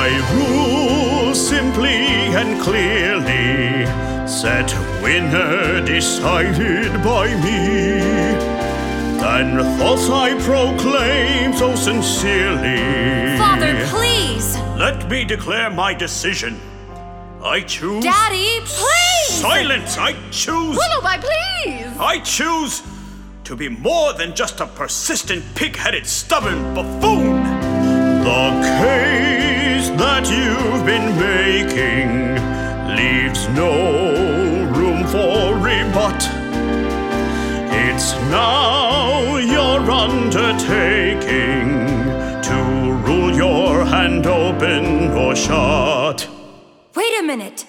I rule simply and clearly, set winner decided by me. And thus I proclaim so sincerely. Father, please! Let me declare my decision. I choose... Daddy, please! Silence! I choose... Willoughby, please! I choose to be more than just a persistent, pig-headed, stubborn buffoon. The case that you've been making leaves no room for rebut. It's now your undertaking to rule your hand open or shut. Wait a minute.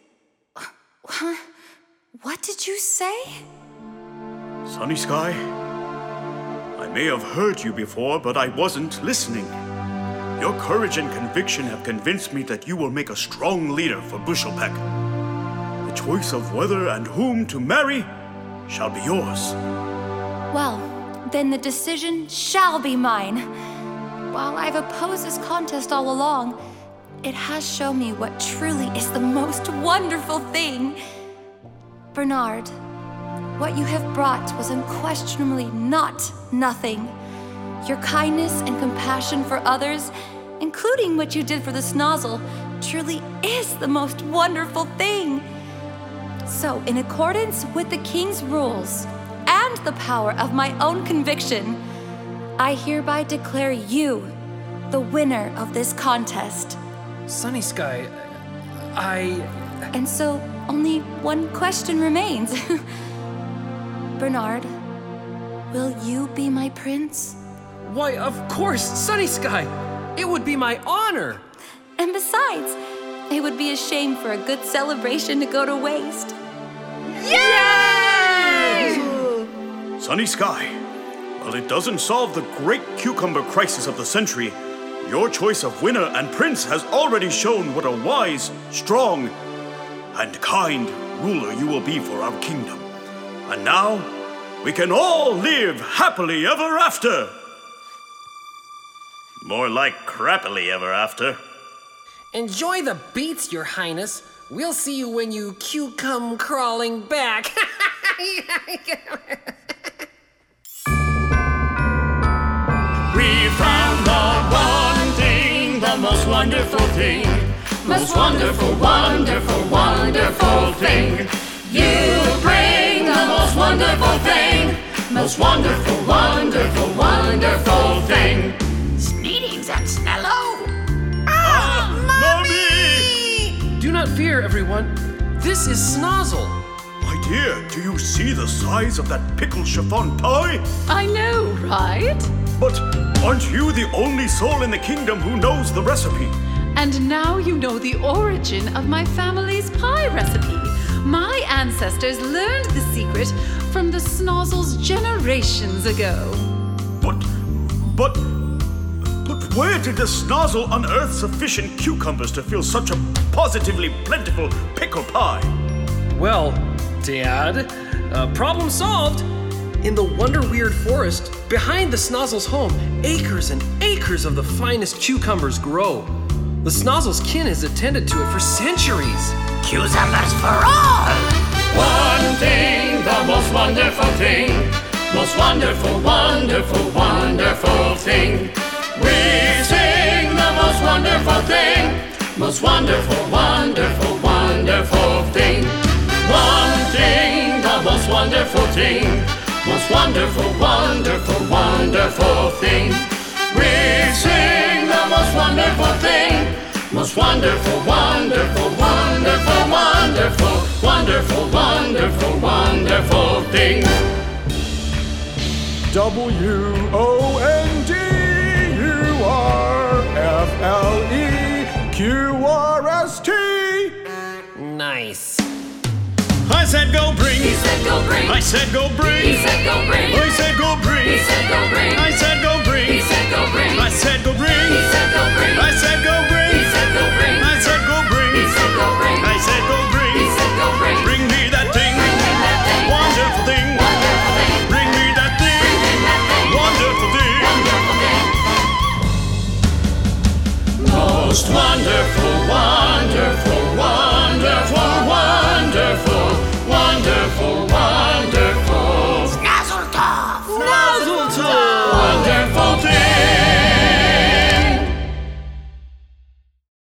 What did you say? Sunny Sky, I may have heard you before, but I wasn't listening. Your courage and conviction have convinced me that you will make a strong leader for Bushelpeck. The choice of whether and whom to marry shall be yours. Well, then the decision shall be mine. While I've opposed this contest all along, it has shown me what truly is the most wonderful thing. Bernard, what you have brought was unquestionably not nothing. Your kindness and compassion for others, including what you did for the Snozzle, truly is the most wonderful thing. So, in accordance with the King's rules and the power of my own conviction, I hereby declare you the winner of this contest. Sunny Sky, And so, only one question remains. Bernard, will you be my prince? Why, of course, Sunny Sky! It would be my honor! And besides, it would be a shame for a good celebration to go to waste. Yay! Sunny Sky, while it doesn't solve the great cucumber crisis of the century, your choice of winner and prince has already shown what a wise, strong, and kind ruler you will be for our kingdom. And now, we can all live happily ever after. More like crappily ever after. Enjoy the beats, Your Highness. We'll see you when you come crawling back. We found the one thing, the most wonderful thing. Most wonderful, wonderful, wonderful thing. You bring the most wonderful thing. Most wonderful, wonderful, wonderful thing. Sneedings and Snello. Mommy! Do not fear, everyone. This is Snozzle. My dear, do you see the size of that pickled chiffon pie? I know, right? But aren't you the only soul in the kingdom who knows the recipe? And now you know the origin of my family's pie recipe. My ancestors learned the secret from the Snozzles generations ago. But where did the Snozzle unearth sufficient cucumbers to fill such a positively plentiful pickle pie? Well, Dad, problem solved. In the Wonder Weird Forest, behind the Snozzle's home, acres and acres of the finest cucumbers grow. The Snozzle's kin has attended to it for centuries. Cucumbers for all! One thing, the most wonderful thing. Most wonderful, wonderful, wonderful thing. We sing the most wonderful thing. Most wonderful, wonderful, wonderful thing. One thing, the most wonderful thing. Most wonderful, wonderful, wonderful thing. We sing the most wonderful thing. Most wonderful, wonderful, wonderful, wonderful, wonderful, wonderful, wonderful thing. WONDERFLEQRST. Nice. I said go bring. He said go bring. I said go bring. He said go bring. I said go bring. He said go bring. I said go bring. He said go bring. I said go bring. He said go bring. I said go bring. He said go bring. I said go bring. He said go bring. I said go bring. He said go bring. Bring me that thing. Bring me that thing. Wonderful thing. Wonderful thing. Bring me that thing. Bring me that thing. Wonderful thing. Wonderful thing. Most Most wonderful, wonderful